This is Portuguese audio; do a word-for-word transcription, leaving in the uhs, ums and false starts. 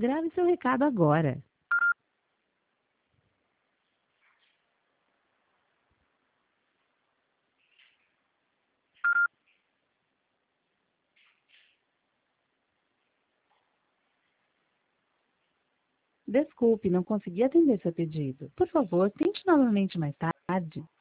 Grave seu recado agora. Desculpe, não consegui atender seu pedido. Por favor, tente novamente mais tarde.